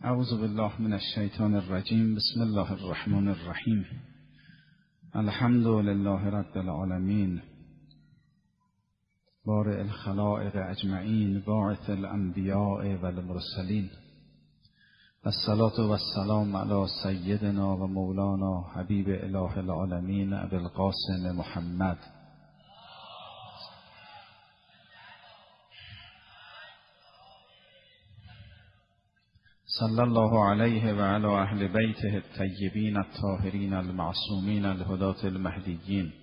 اعوذ بالله من الشیطان الرجیم. بسم الله الرحمن الرحیم. الحمد لله رب العالمین، بارئ الخلائق اجمعین، باعث الانبیاء والمرسلین، والصلاة والسلام علی سیدنا و مولانا حبیب اله العالمین ابی القاسم محمد صلی الله علیه و علی اهل بیته الطیبین الطاهرین المعصومین الهداة المهدیین،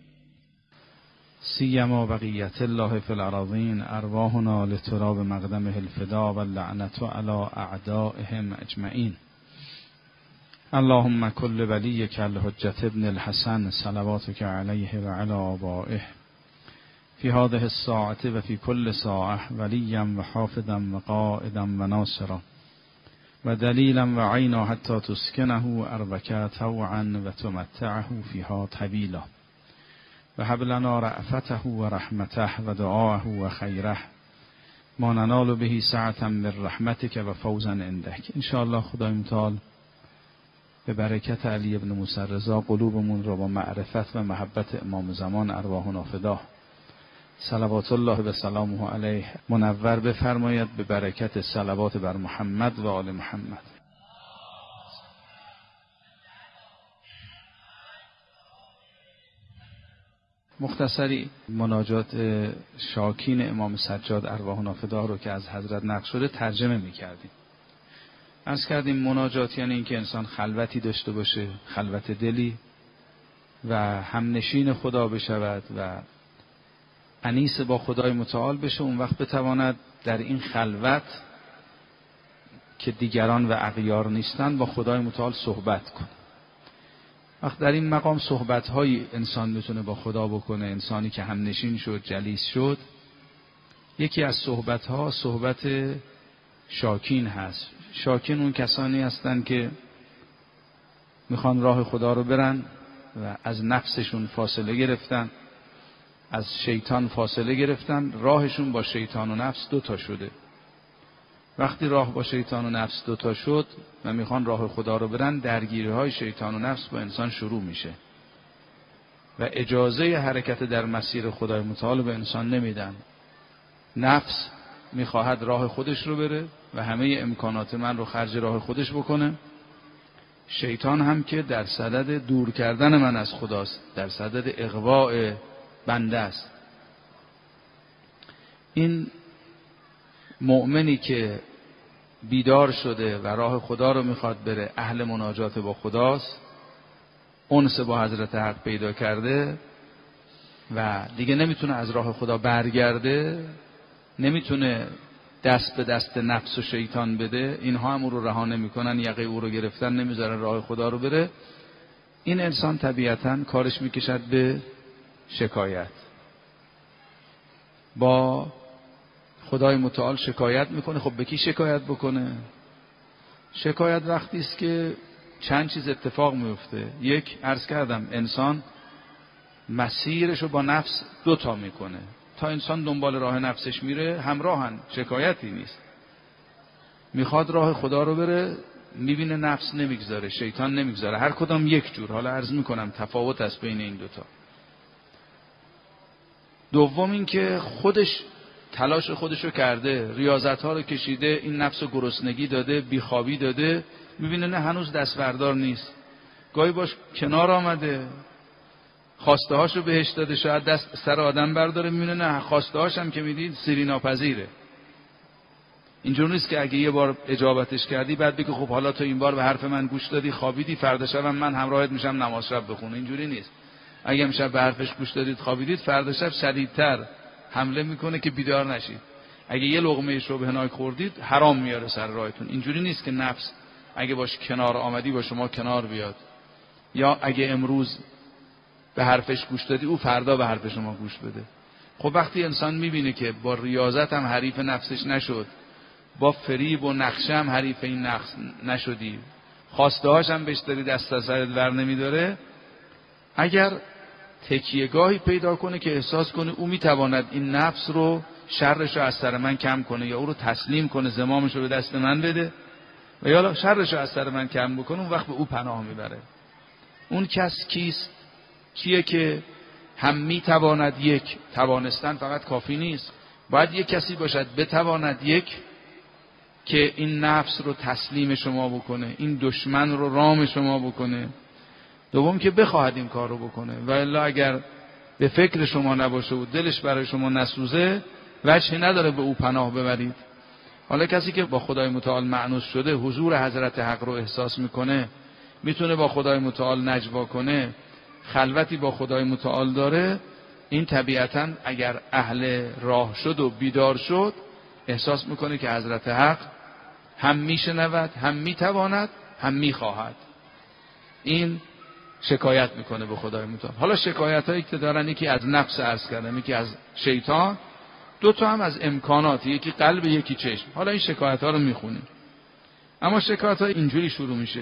سیما بقیة الله فی الأراضین، ارواحنا لتراب مقدمه الفدا و اللعنة علی اعدائهم اجمعین. اللهم کل ولیک الحجة ابن الحسن صلواتک علیه و علی آبائه فی هذه الساعة و فی کل ساعة ولیا و حافظا و قائدا و ناصرا و دلیلا و عینا حتی تسکنه اربک طوعا و تمتعه فیها طویلا و هب لنا رأفته و رحمته و دعاه و خیره ما ننال به سعة من رحمتک و فوزا عندک. انشاءالله خدای متعال به برکت علی ابن موسی رضا قلوبمون را با معرفت و محبت امام زمان ارواحنا فدا صلوات الله و سلامه علیه منور بفرماید به برکت صلوات بر محمد و آل محمد. مختصری مناجات شاکین امام سجاد ارواحنا فدا رو که از حضرت نقل شده ترجمه می‌کردیم. عرض کردیم مناجات یعنی اینکه انسان خلوتی داشته باشه، خلوت دلی و همنشین خدا بشود و انیس با خدای متعال بشه. اون وقت بتواند در این خلوت که دیگران و اغیار نیستند با خدای متعال صحبت کنه. وقت در این مقام صحبت‌های انسان میتونه با خدا بکنه. انسانی که همنشین شد، جلیس شد، یکی از صحبت‌ها صحبت شاکین هست. شاکین اون کسانی هستند که میخوان راه خدا رو برن و از نفسشون فاصله گرفتن، از شیطان فاصله گرفتن. راهشون با شیطان و نفس دوتا شده. وقتی راه با شیطان و نفس دوتا شد و میخوان راه خدا رو برن، درگیری های شیطان و نفس با انسان شروع میشه و اجازه حرکت در مسیر خدای متعال به انسان نمیدن. نفس میخواهد راه خودش رو بره و همه امکانات من رو خرج راه خودش بکنه. شیطان هم که در صدد دور کردن من از خداست، در صدد اغواء بنده است. این مؤمنی که بیدار شده و راه خدا رو میخواد بره، اهل مناجات با خداست، انس با حضرت حق پیدا کرده و دیگه نمیتونه از راه خدا برگرده، نمیتونه دست به دست نفس و شیطان بده. اینها هم او رو رها نمیکنن، یقه او رو گرفتن، نمیذارن راه خدا رو بره. این انسان طبیعتاً کارش میکشد به شکایت. با خدای متعال شکایت میکنه. خب به کی شکایت بکنه؟ شکایت وقتی است که چند چیز اتفاق میفته. یک، عرض کردم انسان مسیرشو با نفس دوتا میکنه. تا انسان دنبال راه نفسش میره همراهن، شکایتی نیست. میخواد راه خدا رو بره، میبینه نفس نمیگذاره، شیطان نمیگذاره، هر کدام یک جور. حالا عرض میکنم تفاوت است بین این دوتا. دوم این که خودش تلاش خودشو کرده، ریاضت ها رو کشیده، این نفس گرسنگی داده، بیخوابی داده، میبینه نه هنوز دست بردار نیست. گاهی باش کنار آمده، خواسته هاشو بهش داده، شاید دست سر آدم برداره، میبینه نه، خواسته هاش هم که میدید سیری ناپذیره. اینجور نیست که اگه یه بار اجابتش کردی بعد بگی خب حالا تو این بار به حرف من گوش دادی، خوابیدی، فردا شبم من همراهت میشم نماز شب بخونه. اینجوری نیست. اگه امشب به حرفش گوش دادید خوابیدید، فردا شب شدیدتر حمله میکنه که بیدار نشید. اگه یه لقمه شبهناک خوردید حرام میاره سر راهتون. اینجوری نیست که نفس اگه باش کنار آمدی با شما کنار بیاد، یا اگه امروز به حرفش گوش دادی او فردا به حرف شما گوش بده. خب وقتی انسان میبینه که با ریاضت هم حریف نفسش نشد، با فریب و نقشه هم حریف این نقص نشدی، خواسته هاش هم بهش داری دست از سرت ور نمیداره، اگر تکیهگاهی پیدا کنه که احساس کنه او میتواند این نفس رو، شرش رو از سر من کم کنه یا او رو تسلیم کنه، زمامش رو به دست من بده، و یا شرش رو از سر من کم بکنه، اون وقت به او پناه میبره. اون کس کیست؟ کیه که هم میتواند یک، توانستن فقط کافی نیست، باید یک کسی باشد بتواند یک که این نفس رو تسلیم شما بکنه، این دشمن رو رام شما بکنه. دوم که بخواهد این کار رو بکنه، و الا اگر به فکر شما نباشه و دلش برای شما نسوزه، وجهی نداره به او پناه ببرید. حالا کسی که با خدای متعال مأنوس شده، حضور حضرت حق رو احساس میکنه، میتونه با خدای متعال نجوا کنه، خلوتی با خدای متعال داره، این طبیعتاً اگر اهل راه شد و بیدار شد، احساس میکنه که حضرت حق هم میشنود، هم میتواند، هم میخواهد. این شکایت میکنه به خدای متعال. حالا شکایت هایی که دارن، یکی از نفس عرض کردم، یکی از شیطان، دو تا هم از امکانات، یکی قلب یکی چشم. حالا این شکایت ها رو میخونیم. اما شکایت ها اینجوری شروع میشه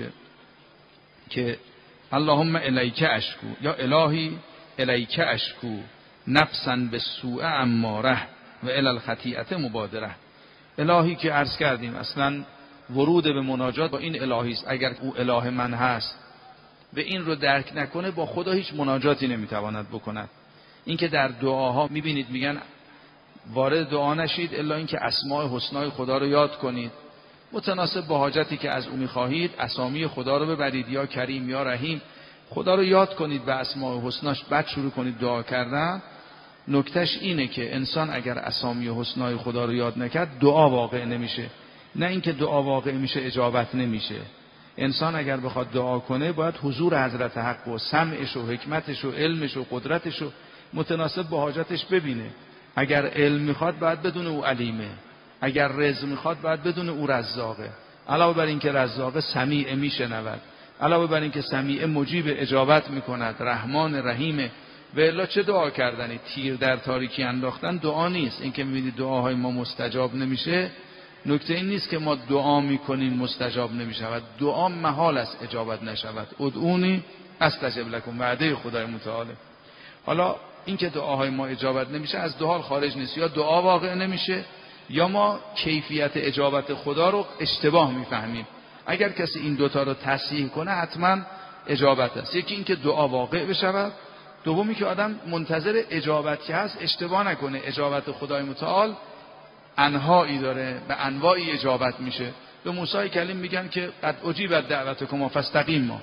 که اللهم الیک اشکو، یا الهی الیک اشکو نفسا بالسوء اماره و الی الخطیئه مبادره. الهی که عرض کردیم اصلا ورود به مناجات با این الهی است. اگر او اله من هست و این رو درک نکنه، با خدا هیچ مناجاتی نمیتواند بکند. این که در دعاها میبینید میگن وارد دعا نشید الا اینکه اسماء حسنای خدا رو یاد کنید، متناسب با حاجتی که از او میخواهید اسامی خدا رو ببرید، یا کریم یا رحیم، خدا رو یاد کنید به اسماء حسناش، بعد شروع کنید دعا کردن. نکتهش اینه که انسان اگر اسامی حسنای خدا رو یاد نکرد، دعا واقع نمیشه. نه اینکه دعا واقع میشه اجابت نمیشه. انسان اگر بخواد دعا کنه، باید حضور حضرت حق و سمعش و حکمتش و علمش و قدرتش و متناسب با حاجتش ببینه. اگر علم میخواد، باید بدون او علیمه. اگر رزق میخواد، باید بدون او رزاقه. علاوه بر این که رزاقه، سمیع میشنود. علاوه بر این که سمیع مجیب اجابت میکند، رحمان رحیمه. و الا چه دعا کردنی؟ تیر در تاریکی انداختن دعا نیست. این که میبینید دعاهای ما مستجاب نمیشه، نکته این نیست که ما دعا میکنیم مستجاب نمیشود. دعا محال است اجابت نشود. ادعونی استجب لکم، وعده خدای متعاله. حالا این که دعاهای ما اجابت نمیشه از دو حال خارج نیست، یا دعا واقع نمیشه، یا ما کیفیت اجابت خدا رو اشتباه میفهمیم. اگر کسی این دوتا رو تصحیح کنه، حتما اجابت است. یکی این که دعا واقع بشود، دومی که آدم منتظر اجابت که هست اشتباه نکنه. اجابت خدای متعال انواعی داره، به انواعی اجابت میشه. به موسی کلیم میگن که قد اجیبت دعوتکما فاستقیما.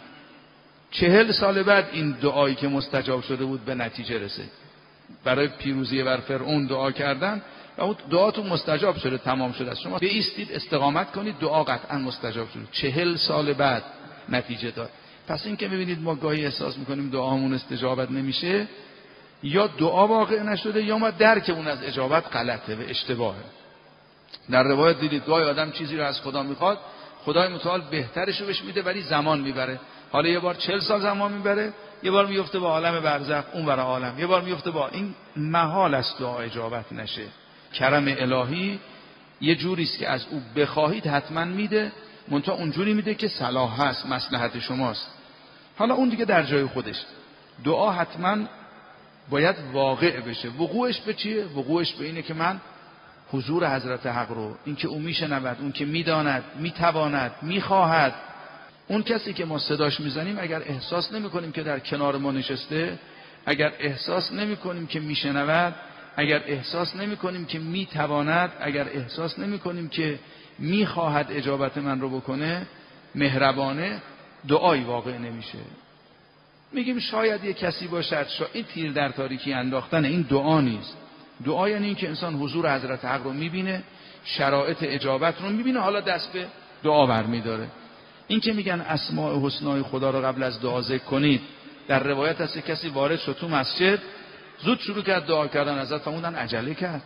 40 سال بعد این دعایی که مستجاب شده بود به نتیجه رسید. برای پیروزی بر فرعون دعا کردن و اون دعاتون مستجاب شده، تمام شده است. شما بایستید استقامت کنید، دعا قطعا مستجاب شده. 40 سال بعد نتیجه داد. پس این که میبینید ما گاهی احساس میکنیم دعامون استجابت نمیشه، یا دعا واقع نشده، یا ما درک اون از اجابت غلطه و اشتباهه. در روایت دیدید گاهی آدم چیزی رو از خدا میخواد، خدای متعال بهترش رو بهش میده، ولی زمان میبره. حالا یه بار 40 سال زمان میبره، یه بار میفته با عالم برزخ اون برای عالم، یه بار میفته با این. محال است دعا اجابت نشه. کرم الهی یه جوری است که از او بخواهید حتما میده، منتها اونجوری میده که صلاح هست، مصلحت شماست. حالا اون دیگه در جای خودش. دعا حتما باید واقع بشه. وقوعش به چیه؟ وقوعش به اینه که من حضور حضرت حق رو، این که او میشنود، اون که میداند، میتواند، میخواهد. اون کسی که ما صداش میزنیم اگر احساس نمی کنیم که در کنار ما نشسته، اگر احساس نمی کنیم که میشنود، اگر احساس نمی کنیم که میتواند، اگر احساس نمی کنیم که میخواهد اجابت من رو بکنه، مهربانه، دعایی واقع نمیشه. میگیم شاید یک کسی باشد، این تیر در تاریکی انداختن، این دعا نیست. دعا یعنی این که انسان حضور حضرت حق رو میبینه، شرایط اجابت رو میبینه، حالا دست به دعا برمیداره. این که میگن اسماء حسنای خدا رو قبل از دعا ذکر کنید، در روایت هست کسی وارد شد تو مسجد، زود شروع کرد دعا کردن، ازت فرمودن عجله کرد.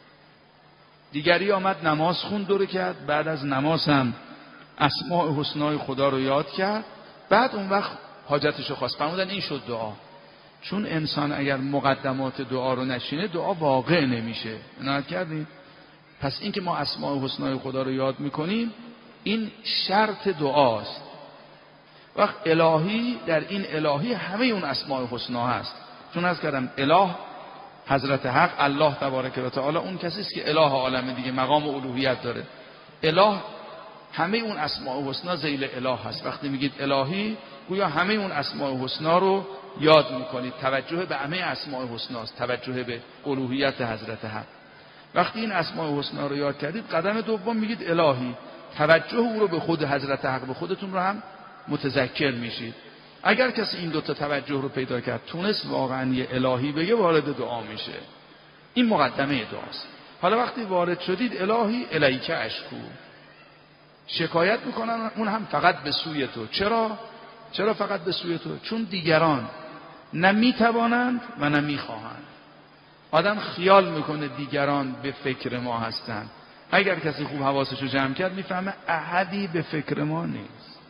دیگری آمد نماز خوند، دور کرد، بعد از نماز هم اسماء حسنای خدا رو یاد کرد، بعد اون وقت حاجتشو خواست، فرمودن این شد دعا. چون انسان اگر مقدمات دعا رو نشینه، دعا واقع نمیشه. عنایت کردیم؟ پس این که ما اسماء حسنای خدا رو یاد میکنیم، این شرط دعاست. وقت الهی، در این الهی همه اون اسماء حسنا هست. چون از کردم اله حضرت حق، الله تبارک و تعالی اون کسی است که اله عالم دیگه، مقام الوهیت داره. اله همه اون اسماء الحسنا ذیل اله هست. وقتی میگید الهی گویا همه اون اسماء الحسنا رو یاد میکنید. توجه به همه اسماء الحسنا است، توجه به الوهیت حضرت حق. وقتی این اسماء الحسنا رو یاد کردید، قدم دوم میگید الهی، توجه او رو به خود حضرت حق، به خودتون رو هم متذکر میشید. اگر کسی این دوتا توجه رو پیدا کرد، تونست واقعا یه الهی بگه، وارد دعا میشه. این مقدمه دعاست. حالا وقتی وارد شدید، الهی الیک اشکو، شکایت میکنن، اون هم فقط به سوی تو. چرا فقط به سوی تو؟ چون دیگران نه میتوانند و نه میخواهند. آدم خیال میکنه دیگران به فکر ما هستند. اگر کسی خوب حواسش رو جمع کرد میفهمه احدی به فکر ما نیست.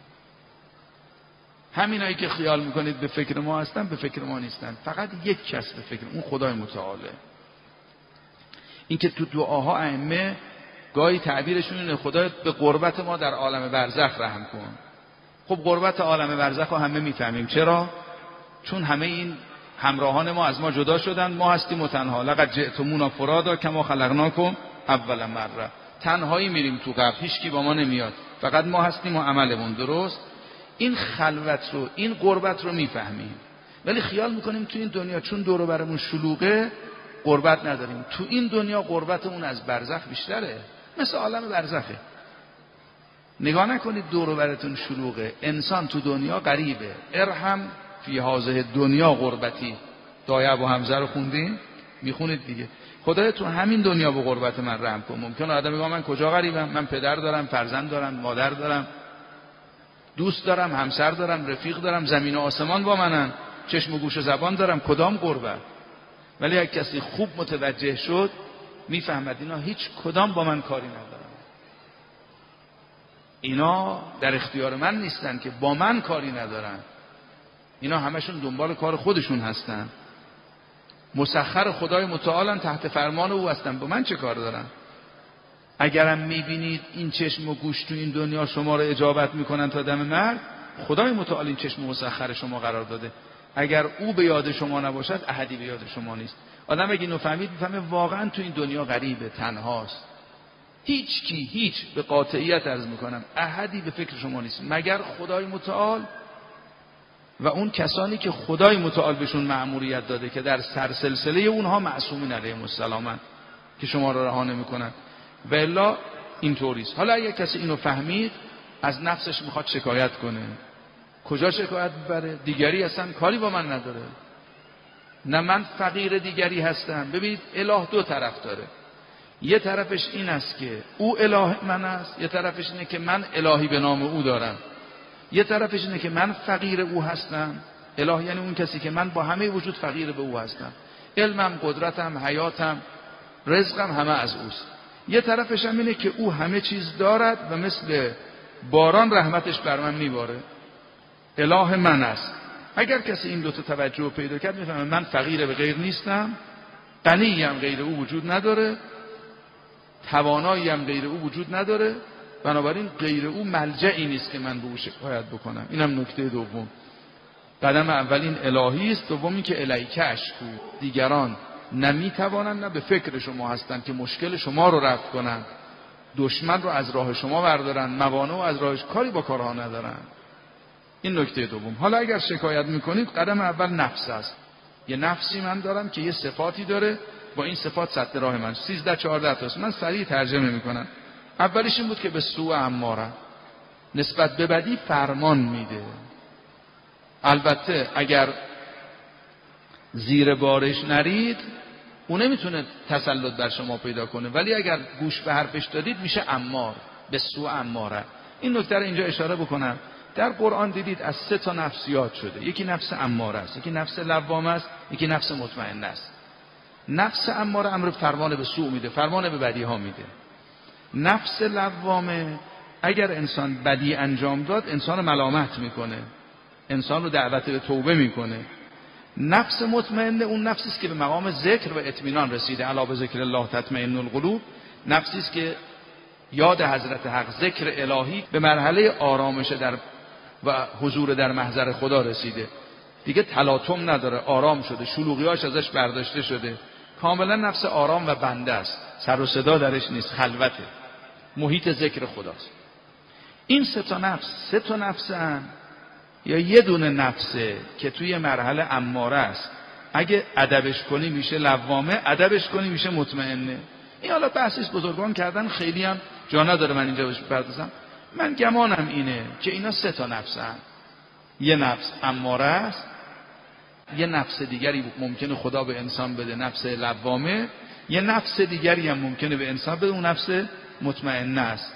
همینایی که خیال میکنید به فکر ما هستن، به فکر ما نیستن. فقط یک کس به فکر، اون خدای متعاله. این که تو دعاها ائمه گاهی تعبیرشون اینه خدای به قربت ما در عالم برزخ رحم کن. خب قربت عالم برزخ رو همه میفهمیم. چرا؟ چون همه این همراهان ما از ما جدا شدن، ما هستیم و تنها. لقد جئتمونا فرادا کما خلقناکم اول مره. تنهایی میریم تو قبر، هیچ کی با ما نمیاد، فقط ما هستیم و عملمون درست. این خلوت رو، این قربت رو میفهمیم، ولی خیال میکنیم تو این دنیا چون دور و برمون شلوغه قربت نداریم. تو این دنیا قربتمون از برزخ بیشتره، مثل عالم برزخه. نگاه نکنید دور و برتون شلوغه. انسان تو دنیا غریبه. ارحم فی هذه دنیا غربتی. دایه ابو حمزه رو خوندین؟ میخونید دیگه. خدای تو همین دنیا به غربت من رحم کن. ممکنه آدم بگه من کجا غریبم؟ من پدر دارم، فرزند دارم، مادر دارم، دوست دارم، همسر دارم، رفیق دارم، زمین و آسمان با منن، چشم و گوش و زبان دارم. کدام غربت؟ ولی اگه کسی خوب متوجه شد میفهمد اینا هیچ کدام با من کاری ندارن. اینا در اختیار من نیستن که با من کاری ندارن. اینا همشون دنبال کار خودشون هستن. مسخر خدای متعالن، تحت فرمان او هستن. با من چه کار دارن؟ اگرم میبینید این چشم و گوش تو این دنیا شما رو اجابت میکنن تا دم مرگ، خدای متعال این چشم مسخر شما قرار داده. اگر او به یاد شما نباشد، احدی به یاد شما نیست. آدم اگه اینو فهمید، میفهمه واقعا تو این دنیا غریبه، تنهاست. هیچ به قاطعیت عرض میکنم احدی به فکر شما نیست مگر خدای متعال و اون کسانی که خدای متعال بهشون مأموریت داده که در سرسلسله اونها معصومین علیهم السلام که شما را رها نمیکنن. و الا اینطوریست. حالا اگه کسی اینو فهمید، از نفسش میخواد شکایت کنه. کجا شکایت ببره؟ دیگری اصلا کاری با من نداره، نه من فقیر دیگری هستم. ببینید اله دو طرف داره. یه طرفش این است که او اله من است، یه طرفش اینه که من الهی به نام او دارم. یه طرفش اینه که من فقیر او هستم. اله یعنی اون کسی که من با همه وجود فقیر به او هستم. علمم، قدرتم، حیاتم، رزقم همه از اوست. یه طرفش هم اینه که او همه چیز دارد و مثل باران رحمتش بر من میباره. اله من است. اگر کسی این دوتا توجه پیدا کرد، میفهمه من فقیر به غیر نیستم، غنی هم غیر او وجود نداره، توانایی هم غیر او وجود نداره، بنابراین غیر او ملجئی نیست که من به او شکایت بکنم. اینم نکته دوم. قدم اولین الهی است، دومی که الیک اشکو، دیگران نمیتوانند، نه به فکر شما هستند که مشکل شما رو رفع کنند، دشمن رو از راه شما بردارن، موانع و از راهش کاری با کارها ندارن. این نکته دوم. حالا اگر شکایت میکنید، قدم اول نفس است. یه نفسی من دارم که یه صفاتی داره، با این صفات سد راه من 13-14 تاست. من سریع ترجمه میکنم. اولیش این بود که به سوء اماره، نسبت به بدی فرمان میده. البته اگر زیر بارش نرید، اون نمیتونه تسلط بر شما پیدا کنه، ولی اگر گوش به حرفش دادید میشه امار، به سوء اماره. این نکته رو اینجا اشاره بکنم. در قرآن دیدید از 3 نفس یاد شده. یکی نفس اماره است، یکی نفس لوامه است، یکی نفس مطمئنه است. نفس اماره امر فرمان به سوء میده، فرمان به بدی ها میده. نفس لوامه اگر انسان بدی انجام داد، انسان ملامت میکنه، انسان رو دعوت به توبه میکنه. نفس مطمئنه اون نفسی است که به مقام ذکر و اطمینان رسیده. الا بذکر الله تطمئن القلوب. نفسی است که یاد حضرت حق، ذکر الهی، به مرحله آرامش در و حضور در محضر خدا رسیده. دیگه تلاطم نداره، آرام شده، شلوغیاش ازش برداشته شده. کاملا نفس آرام و بنده است، سر و صدا درش نیست، خلوته، محیط ذکر خداست. این سه تا نفسن یا یه دونه نفسه که توی مرحله اماره است، اگه ادبش کنی میشه لوامه، ادبش کنی میشه مطمئنه. این حالا بحثش بزرگان کردن، خیلی هم جا نداره من اینجا بهش بپردازم. من گمانم اینه که اینا سه تا نفسن. یه نفس اماره است، یه نفس دیگری ممکنه خدا به انسان بده، نفس لوامه، یه نفس دیگری هم ممکنه به انسان بده، اون نفس مطمئنه است.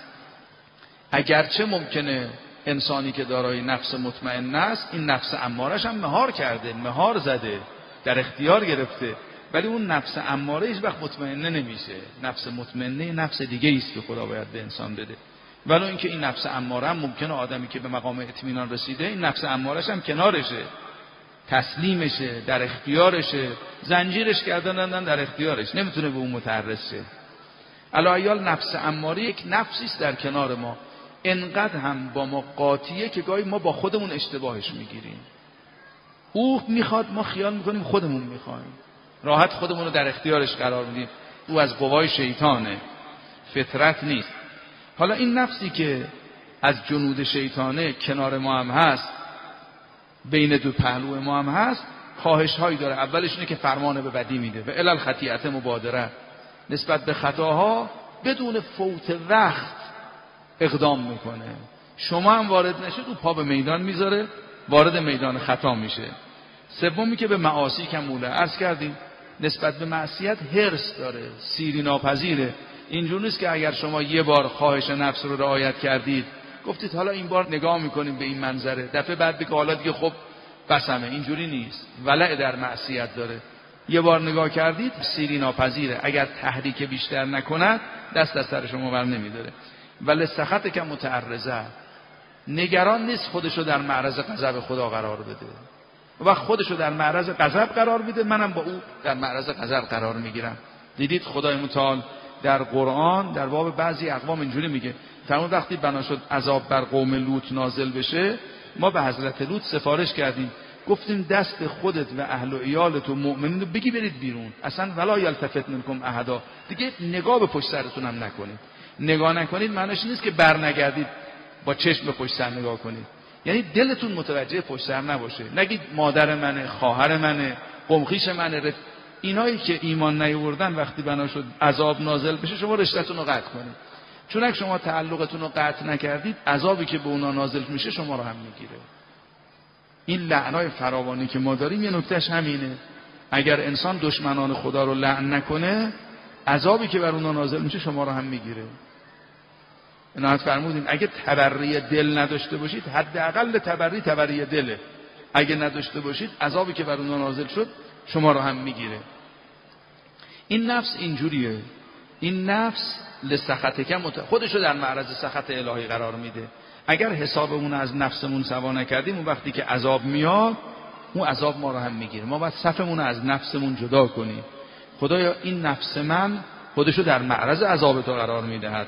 اگرچه ممکنه انسانی که دارای نفس مطمئنه است این نفس امارش هم مهار کرده، مهار زده، در اختیار گرفته، ولی اون نفس اماره هیچ وقت مطمئنه نمیشه. نفس مطمئنه نفس دیگه است که خدا باید به انسان بده. ولی اینکه این نفس اماره هم ممکنه آدمی که به مقام اطمینان رسیده این نفس امارش هم کنارشه، تسلیمشه، در اختیارشه، زنجیرش کردن در اختیارش، نمیتونه به اون متعرض شه. علایال نفس اماره یک نفسی است در کنار ما، انقدر هم با ما قاطیه که گاهی ما با خودمون اشتباهش میگیریم. او میخواد، ما خیال میکنیم خودمون میخوایم، راحت خودمون رو در اختیارش قرار میدیم. او از قوای شیطانه، فطرت نیست. حالا این نفسی که از جنود شیطانه کنار ما هم هست، بین دو پهلو ما هم هست، خواهش هایی داره. اولش اینه که فرمان به بدی میده و الی الخطیئه مبادره، نسبت به خطاها بدون فوت وقت اقدام میکنه. شما هم وارد نشید او پا به میدان میذاره، وارد میدان خطا میشه. سومی که به معاصی کموله، عرض کردیم نسبت به معصیت حرص داره، سیری ناپذیره. اینجور نیست که اگر شما یه بار خواهش نفس رو رعایت کردید، گفتید حالا این بار نگاه میکنیم به این منظره، دفعه بعد بگه حالا دیگه خب بسمه. اینجوری نیست. ولع در معصیت داره. یه بار نگاه کردید سیری ناپذیره، اگر تحریک بیشتر نکند دست از سر شما بر نمیداره. ولی سخط که متعرضه، نگران نیست خودشو در معرض غضب خدا قرار بده. و خودشو در معرض غضب قرار میده، منم با او در معرض غضب قرار میگیرم. دیدید خدای متعال در قرآن در باب بعضی اقوام اینجوری میگه، فرمود وقتی بنا شد عذاب بر قوم لوط نازل بشه، ما به حضرت لوط سفارش کردیم، گفتیم دست خودت و اهل و عیالت و مؤمنین رو بگی برید بیرون، اصلا ولا یلتفت منکم احدا، دیگه نگاه به پشت سرتون هم نکنید. نگاه نکنید معنیش نیست که برنگردید با چشم به پشت سر نگاه کنید، یعنی دلتون متوجه پشت سر نباشه. نگید مادر منه، خواهر منه، قوم خویش منه، اینایی که ایمان نیاوردن وقتی بنا شد عذاب نازل بشه شما رشته‌تون رو قطع کنید. چون اگه شما تعلقتون رو قطع نکردید، عذابی که به اونا نازل میشه شما رو هم میگیره. این لعنای فراوانی که ما داریم یه نکتهش همینه. اگر انسان دشمنان خدا رو لعن نکنه، عذابی که بر اونا نازل میشه شما رو هم میگیره. عنایت فرمودین اگه تبری دل نداشته باشید، حداقل تبری دله. اگه نداشته باشید عذابی که بر اونا نازل شد شما رو هم میگیره. این نفس اینجوریه. این نفس لسخطکم خودش رو در معرض سخط الهی قرار میده. اگر حسابمون از نفسمون سوا نکردیم، اون وقتی که عذاب میاد اون عذاب ما رو هم میگیره. ما باید صفمون رو از نفسمون جدا کنیم. خدایا این نفس من خودش رو در معرض عذاب تو قرار میدهد.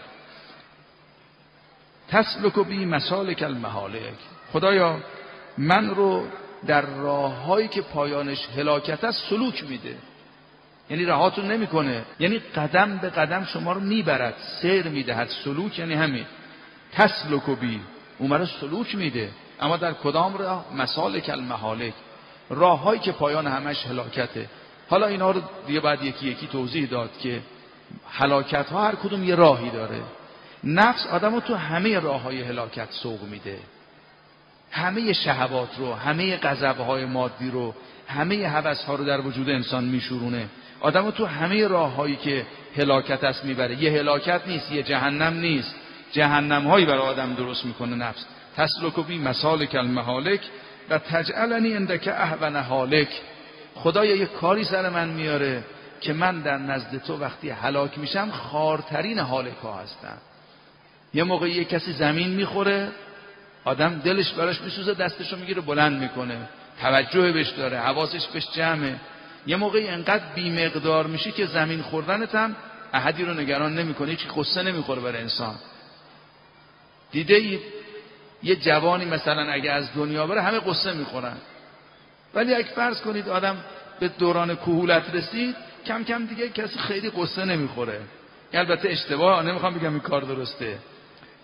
تسلک بی مسالک المهالک، خدایا من رو در راههایی که پایانش هلاکت است سلوک میده. یعنی رهاتون نمیکنه، یعنی قدم به قدم شما رو میبرد، سیر میدهد. سلوک یعنی همین. تسلک بی، اون رو سلوک میده. اما در کدام راه؟ مسالک المهالک، راههایی که پایان همش هلاکته. حالا اینا رو دیگه بعد یکی یکی توضیح داد که هلاکت ها هر کدوم یه راهی داره. نفس آدمو تو همه راههای هلاکت سوق میده، همه شهوات رو، همه غضب‌های مادی رو، همه هوس‌ها رو در وجود انسان میشورونه. آدمو تو همه راههایی که هلاکت است میبره. یه هلاکت نیست، یه جهنم نیست، جهنم‌هایی برای آدم درست میکنه نفس. تسلک بی مسالک المهالک و تجعلنی عندک اهون هالک، خدایا یه کاری سر من میاره که من در نزد تو وقتی هلاک میشم خارترین هالک ها هستم. یه موقع یه کسی زمین میخوره، آدم دلش براش میسوزه، دستشو میگیره بلند میکنه، توجه بهش داره، حواسش بهش جمعه. یه موقعی انقدر بی‌مقدار میشی که زمین خوردنت هم احدی رو نگران نمیکنه، هیچ قصه نمیخوره برای انسان. دیده اید یه جوانی مثلا اگه از دنیا بره همه قصه میخورن، ولی اگه فرض کنید آدم به دوران کهولت رسید، کم کم دیگه کسی خیلی قصه نمیخوره. البته اشتباه، نمیخوام بگم این کار درسته.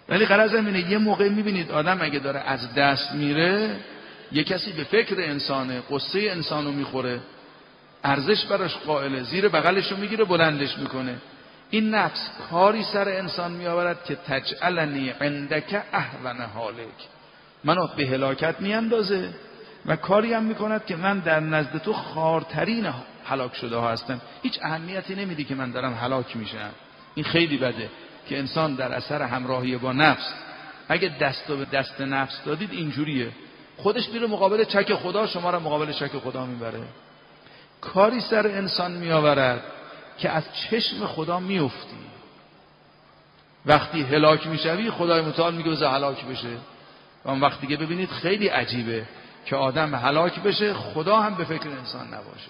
ولی غرض اینه یه موقع میبینید آدم اگه داره از دست میره، یه کسی به فکر انسانه، قصه انسانو میخوره، ارزش براش قائله، زیر بغلشو میگیره بلندش میکنه. این نفس کاری سر انسان میآورد که تجعلنی عندک اهون حالک، منو به هلاکت میاندازه و کاری هم میکند که من در نزد تو خارترین هلاک شده ها هستم. هیچ اهمیتی نمیدی که من دارم هلاک میشم. این خیلی بده که انسان در اثر همراهی با نفس، اگه دستو به دست نفس دادید اینجوریه، خودش میره مقابل چک خدا، شما را مقابل چک خدا میبره. کاری سر انسان میآورد که از چشم خدا میفتی. وقتی هلاک میشوی خدای متعال میگه بذار هلاک بشه. و اون وقت دیگه ببینید خیلی عجیبه که آدم هلاک بشه خدا هم به فکر انسان نباشه.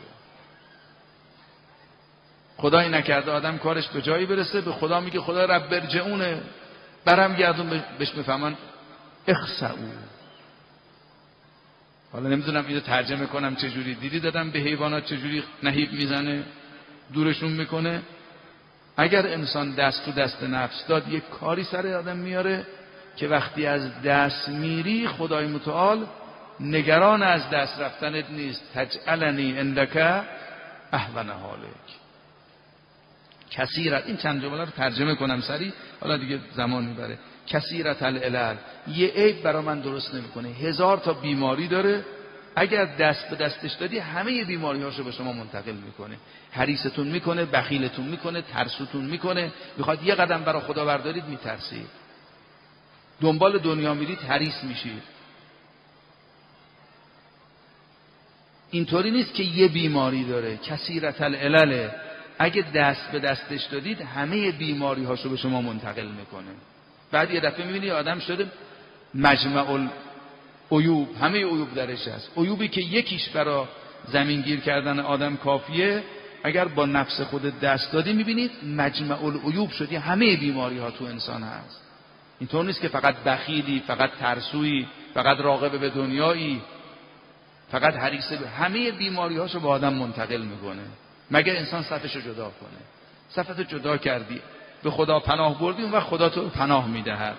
خدایی نکرده آدم کارش به جایی برسه، به خدا میگه خدا رب برجعونه، برم گردون بهش میفهمن اخسعو. حالا نمیدونم اینو ترجمه کنم چجوری. دیدی دادم به حیوانات چجوری نهیب میزنه، دورشون میکنه. اگر انسان دست تو دست نفس داد، یک کاری سر آدم میاره که وقتی از دست میری خدای متعال نگران از دست رفتنت نیست. تجعلنی عندک اهون حالک. کثیرت، این چند جمله رو ترجمه کنم سریع، حالا دیگه زمان میبره. کثیرت العلل، یه عیب برا من درست نمیکنه، 1000 تا بیماری داره، اگر دست به دستش دادی همه بیماری‌هاشو به شما منتقل میکنه. حریصتون میکنه، بخیلتون میکنه، ترسوتون میکنه. میخواد یه قدم برا خدا بردارید میترسید، دنبال دنیا میرید حریص میشید. اینطوری نیست که یه بیماری داره، کثیرت العلل، اگه دست به دستش دادید همه بیماری‌هاشو به شما منتقل میکنه. بعد یه دفعه میبینی آدم شده مجمع العیوب، همه عیوب درش هست. عیوبی که یکیش برا زمین گیر کردن آدم کافیه، اگر با نفس خود دست دادی میبینید مجمع العیوب شدی، همه بیماری ها تو انسان هست. اینطور نیست که فقط بخیلی، فقط ترسویی، فقط راغب به دنیایی، فقط حریصه به همه بیماری هاشو با آدم منتقل میکنه. مگر انسان صفشو جدا کنه. صفتو جدا کردی، به خدا پناه بردی، اون وقت خدا تو پناه میدهد.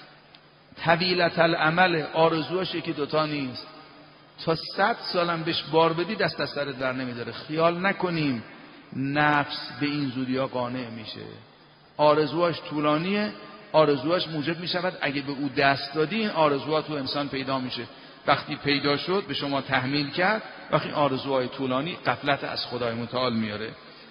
طویلت الامل، آرزوهاش یکی دوتا نیست، تا 100 سالم بهش بار بدی دست از سرت در نمیداره. خیال نکنیم نفس به این زودی ها قانع میشه. آرزوهاش طولانیه، آرزوهاش موجب میشود اگه به او دست دادی این آرزوها تو انسان پیدا میشه. وقتی پیدا شد به شما تحمیل کرد، وقتی آرزوهای طولانی غفلت از خدای متعال میاره.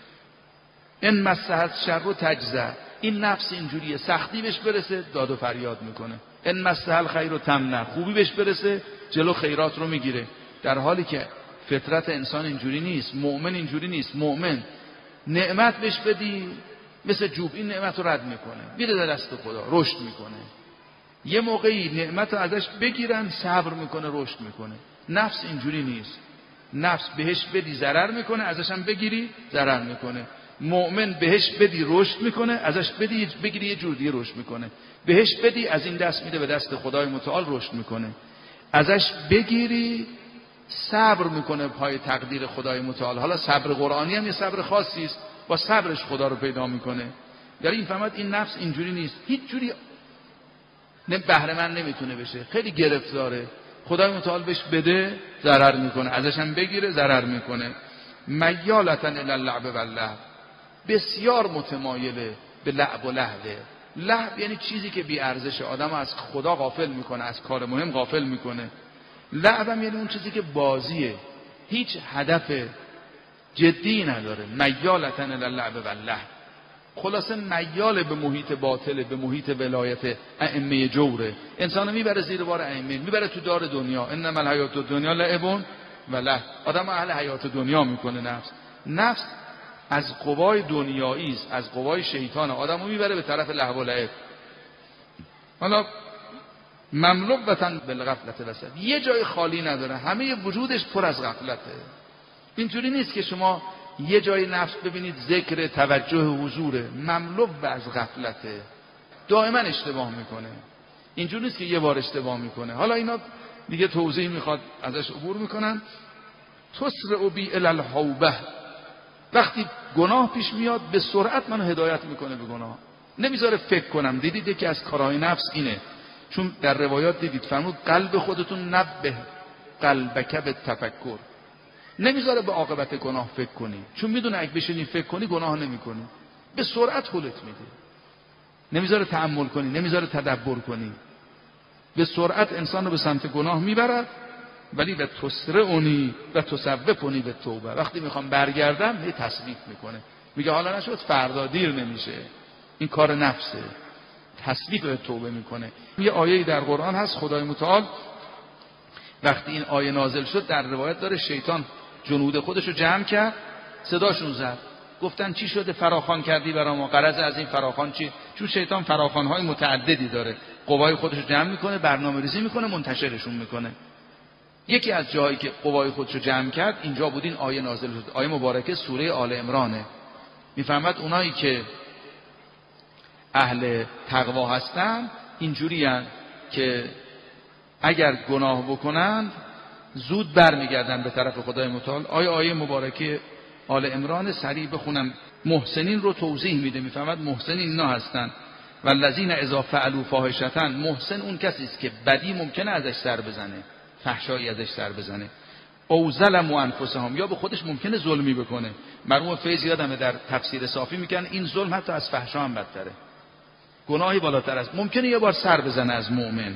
این مسحت شر و تجزع، این نفس اینجوریه، سختی بهش برسه داد و فریاد میکنه. این مسحل خیر و تمنع، خوبی بهش برسه جلو خیرات رو میگیره. در حالی که فطرت انسان اینجوری نیست، مؤمن اینجوری نیست. مؤمن نعمت بهش بدی مثل جوب این نعمت رو رد میکنه، میره در دست خدا، رشد میکنه. یه موقعی نعمت رو ازش بگیرن صبر میکنه، رشد میکنه. نفس اینجوری نیست، نفس بهش بدی ضرر میکنه، ازش هم بگیری ضرر میکنه. مؤمن بهش بدی رشد میکنه، ازش بدی بگیری یه جور دیگه رشد میکنه. بهش بدی از این دست میده به دست خدای متعال رشد میکنه، ازش بگیری صبر میکنه پای تقدیر خدای متعال. حالا صبر قرآنی هم یه صبر خاصی است، با صبرش خدا رو پیدا میکنه. یعنی این فهمت این نفس اینجوری نیست، هیچ جوری بهره مند نمیتونه بشه، خیلی گرفتاره. خدای متعال بهش بده ضرر میکنه، ازش هم بگیره ضرر میکنه. میالتن الی اللعب واللهو، بسیار متمایله به لعب و لهوه. لهو یعنی چیزی که بی ارزش، آدم از خدا غافل میکنه، از کار مهم غافل میکنه. لعب هم یعنی اون چیزی که بازیه، هیچ هدف جدی نداره. میالتن الی اللعب واللهو، خلاصه میال به محیط باطله، به محیط ولایت ائمه جوره. انسانو میبره زیر بار ائمه، میبره تو دار دنیا. انما الحیات الدنیا لعب و لهو، آدم اهل حیات دنیا میکنه. نفس از قوای دنیایی است، از قوای شیطان، آدمو میبره به طرف لهو و لعب. حالا مملوءتن بالغفلة و سهو، یه جای خالی نداره، همه وجودش پر از غفلته. اینطوری نیست که شما یه جای نفس ببینید ذکر، توجه، حضوره، مملو از غفلته، دائما اشتباه میکنه. اینجوری نیست که یه بار اشتباه میکنه. حالا اینا دیگه توضیح میخواد، ازش عبور میکنن. تسرع بی الی الحوبه، وقتی گناه پیش میاد به سرعت منو هدایت میکنه به گناه. نمیذاره فکر کنم. دیدید یکی از کارهای نفس اینه، چون در روایات دیدید فرمود قلب خودتون نبه قلبک به تفکر، نمیذاره به عاقبت گناه فکر کنی، چون میدونه اگه بشینی فکر کنی گناه نمیکنی، به سرعت هولت میده. نمیذاره تأمل کنی، نمیذاره تدبر کنی، به سرعت انسان رو به سمت گناه میبرد. ولی به تسرعنی و تصوفنی به توبه، وقتی میخوام برگردم یه تصویف میکنه، میگه حالا نشد فردا دیر نمیشه. این کار نفسه، تصویف به توبه میکنه. یه آیه‌ای در قرآن هست خدای متعال وقتی این آیه نازل شد در روایت داره شیطان جنود خودش رو جمع کرد، صداشون زد، گفتن چی شده فراخوان کردی برای ما؟ غرض از این فراخوان چی؟ چون شیطان فراخوان‌های متعددی داره، قوای خودش رو جمع میکنه، برنامه‌ریزی میکنه، منتشرشون میکنه. یکی از جایی که قوای خودش رو جمع کرد اینجا بود، این آیه نازل شد. آیه مبارکه سوره آل عمرانه. میفهمد اونایی که اهل تقوا هستن اینجوری هستن که اگر گناه بکنند زود برمیگردن به طرف خدای متعال. آیه مبارکه آل عمران سریع بخونم. محسنین رو توضیح میده، میفهمد محسنین اینا هستن والذین اذا فعلوا فاحشة. محسن اون کسی است که بدی ممکنه ازش سر بزنه، فحشایی ازش سر بزنه، او ظلموا انفسهم، یا به خودش ممکنه ظلمی بکنه. مرحوم فیض یادمه در تفسیر صافی میگن این ظلم حتی از فحشا هم بدتره، گناهی بالاتر است، ممکنه یه بار سر بزنه از مؤمن.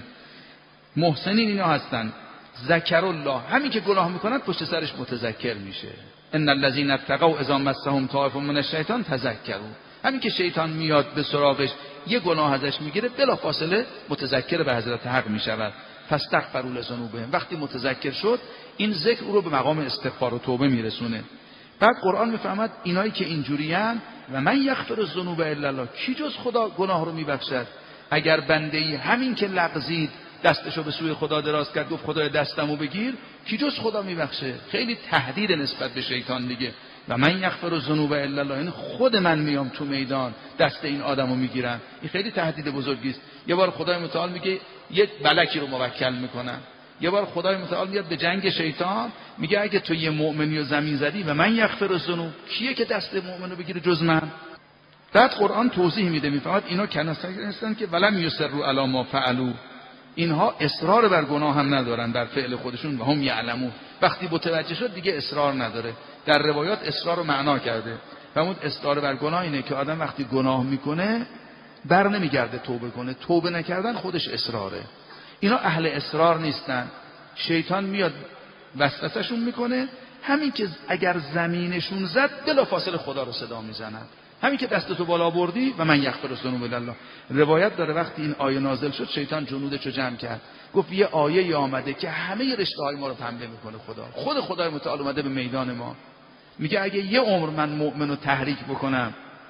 محسنین اینا هستن ذکر الله، همین که گناه میکنن پشت سرش متذکر میشه. ان الذين اتقوا اذا مسهم طائف من الشیطان تذکروا، همین که شیطان میاد به سراغش یه گناه ازش میگیره بلافاصله متذکر به حضرت حق میشود. فاستغفروا لذنوبهم، وقتی متذکر شد این ذکر او رو به مقام استغفار و توبه میرسونه. بعد قرآن میفهمد اینایی که اینجوریان و من یغفر الذنوب الا الله، کی جز خدا گناه رو میبخشد؟ اگر بنده‌ای همین که لغزید دستشو به سوی خدا دراز کرد گفت خدای دستمو بگیر، کی جز خدا میبخشه؟ خیلی تهدید نسبت به شیطان دیگه. و من یغفر الذنوب الا الله، یعنی خود من میام تو میدان دست این آدمو میگیرم. این خیلی تهدید بزرگی است. یه بار خدای متعال میگه یک ملکی رو موکل میکنم، یه بار خدای متعال میاد به جنگ شیطان میگه اگه تو یه مؤمنی رو زمین زدی و من یغفر الذنوب، کیه که دست مؤمن رو بگیره جز من؟ بعد قرآن توضیح میده، میفهمد اینا کناسه هستن که ولم یصروا علی ما فعلوا، اینها اصرار بر گناه هم ندارن در فعل خودشون و هم یعلمون. وقتی متوجه شد دیگه اصرار نداره. در روایات اصرار رو معنا کرده. فرمود اصرار بر گناه اینه که آدم وقتی گناه میکنه بر نمیگرده توبه کنه، توبه نکردن خودش اصراره. اینا اهل اصرار نیستن. شیطان میاد وسوسه‌شون میکنه، همین که اگر زمینشون زد بلافاصله خدا رو صدا میزنن. همین که دستتو بالا بردی و من یغفر الذنوب الا الله. روایت داره وقتی این آیه نازل شد شیطان جنودشو جمع کرد، گفت یه آیه آمده که همه رشته‌های ما رو پنبه میکنه. خود خدای متعال اومده به میدان ما میگه اگه یه عمر من مؤمنو تحریک بکنم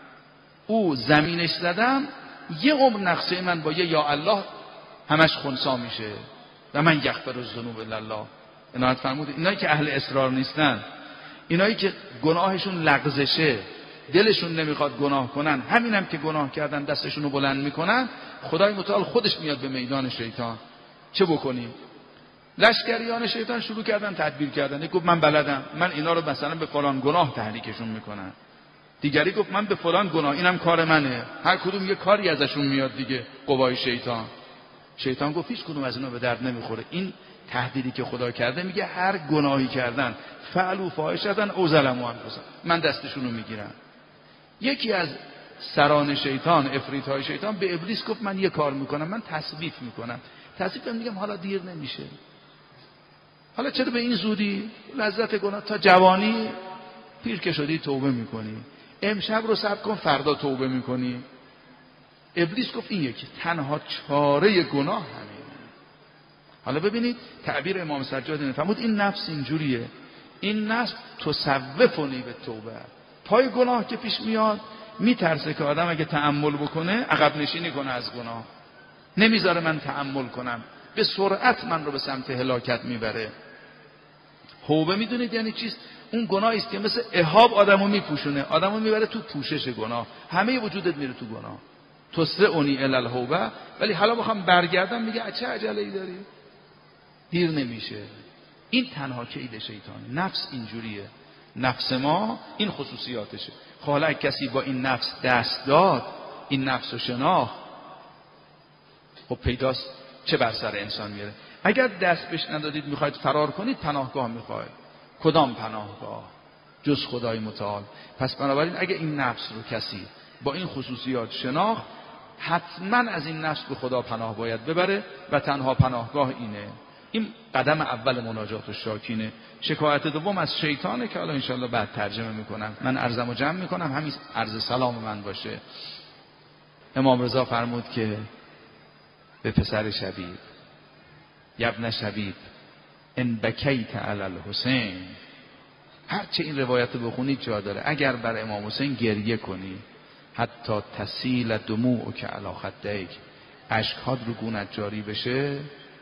او زمینش زدم، یه عمر نقشه من با یه یا الله همش خنثی میشه. و من یغفر الذنوب الا الله. عنایت فرمود اینایی که اهل اصرار نیستن، اینایی که گناهشون لغزشه، دلشون نمیخواد گناه کنن، همینم که گناه کردن دستشون رو بلند میکنن، خدای متعال خودش میاد به میدان شیطان. چه بکنیم؟ لشکریان شیطان شروع کردن تدبیر کردن. گفت من بلدم، من اینا رو مثلا به فلان گناه تحریکشون میکنم. دیگری گفت من به فلان گناه، اینم کار منه. هر کدوم یه کاری ازشون میاد دیگه، قوای شیطان. شیطان گفت هیچ کدوم از اینا به درد نمیخوره. این تهدیدی که خدا کرده میگه هر گناهی کردن فعلوا فاحشة او ظلموا انفسهم، من دستشون رو میگیرم. یکی از سران شیطان، افریت‌های شیطان به ابلیس گفت من یه کار میکنم، من تصویف میکنم. تصویف میگم حالا دیر نمیشه، حالا چرا به این زودی؟ لذت گناه تا جوانی، پیر که شدی توبه میکنی، امشب رو صبر کن فردا توبه میکنی. ابلیس گفت این یکی تنها چاره گناه همینه. حالا ببینید تعبیر امام سجاد اینه، فرمود این نفس اینجوریه، این نفس تصوفنی به توبه، پای گناه که پیش میاد میترسه که آدم اگه تأمل بکنه عقب نشینی کنه از گناه، نمیذاره من تأمل کنم، به سرعت من رو به سمت هلاکت میبره. توبه میدونید یعنی چیست؟ اون گناهی است که مثل اهاب آدمو میپوشونه، آدمو میبره تو پوشش گناه، همه وجودت میره تو گناه. تسرعنی الی الهوبه، ولی حالا بخوام برگردم میگه چه عجله‌ای داری؟ دیر نمیشه. این تنها کید شیطان. نفس اینجوریه، نفس ما این خصوصیاتشه. حالا کسی با این نفس دست داد این نفس و شناخت خب پیداست چه بر سر انسان میاره. اگر دست بهش ندادید میخواید فرار کنید، پناهگاه میخواید. کدام پناهگاه؟ جز خدای متعال. پس بنابراین اگه این نفس رو کسی با این خصوصیات شناخت، حتما از این نفس به خدا پناه باید ببره و تنها پناهگاه اینه. این قدم اول مناجات الشاکینه. شکایت دوم از شیطانه که حالا انشالله بعد ترجمه میکنم. من عرضمو جمع میکنم، همین عرض سلام من باشه. امام رضا فرمود که به پسر شبیب، یبن شبیب ان بکیت علی الحسین، هرچه این روایت رو بخونید جا داره، اگر بر امام حسین گریه کنی، حتی تسیل دموعک علی خدیک، اشک‌هات رو گونت جاری بشه،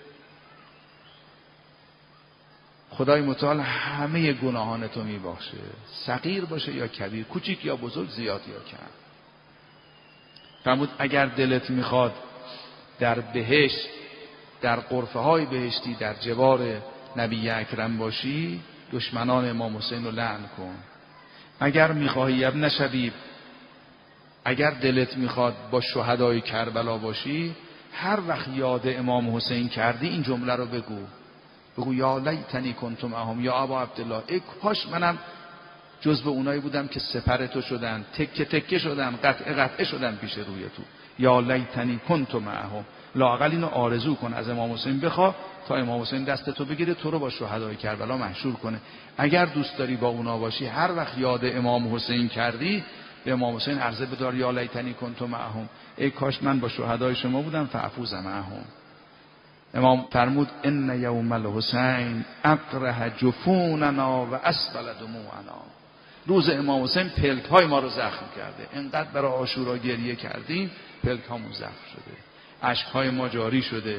خدای متعال همه گناهان تو میبخشه، صغیر باشه یا کبیر، کوچیک یا بزرگ، زیاد یا کم. فرمود اگر دلت میخواد در بهشت، در غرفه های بهشتی، در جوار نبی اکرم باشی، دشمنان امام حسین رو لعن کن. اگر میخواهی ابن شبیب، اگر دلت میخواد با شهدای کربلا باشی، هر وقت یاد امام حسین کردی این جمله رو بگو یا لیتنی کنت معهم یا ابا عبدالله، ای کاش منم جزو اونایی بودم که سپر تو شدن، تکه تکه شدن، قطعه قطعه شدن پیش روی تو. یا لیتنی کنت معهم، لااقل اینو آرزو کن، از امام حسین بخوا تا امام حسین دست تو بگیره، تو رو با شهدای کربلا محشور کنه. اگر دوست داری با اونا باشی، هر وقت یاد امام حسین کردی، به امام حسین عرضه بدار یا لیتنی کنت معهم، ای کاش من با شهدای شما بودم، فافوز معهم. امام فرمود ان یوم الحسین اقرح جفوننا و اسبل دموعنا، روز امام حسین پلک های ما رو زخم کرده، انقدر برای عاشورا گریه کردیم پلک هامون زخم شده، اشک های ما جاری شده.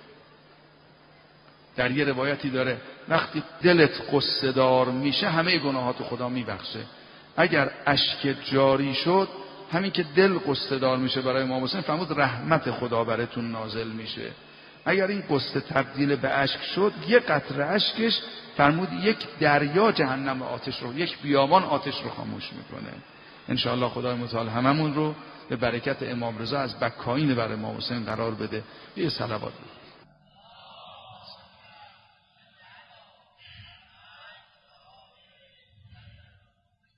در یه روایتی داره وقتی دلت قصه دار میشه همه گناهات خدا میبخشه. اگر اشک جاری شد، همین که دل قصه دار میشه برای امام حسین، فرمود رحمت خدا براتون نازل میشه. اگر این قصه تبدیل به اشک شد، یه قطره اشکش فرمود یک دریا جهنم آتش رو، یک بیابان آتش رو خاموش میکنه. انشاءالله خدای متعال هممون رو به برکت امام رضا از بکائین بر امام حسین قرار بده. یه صلوات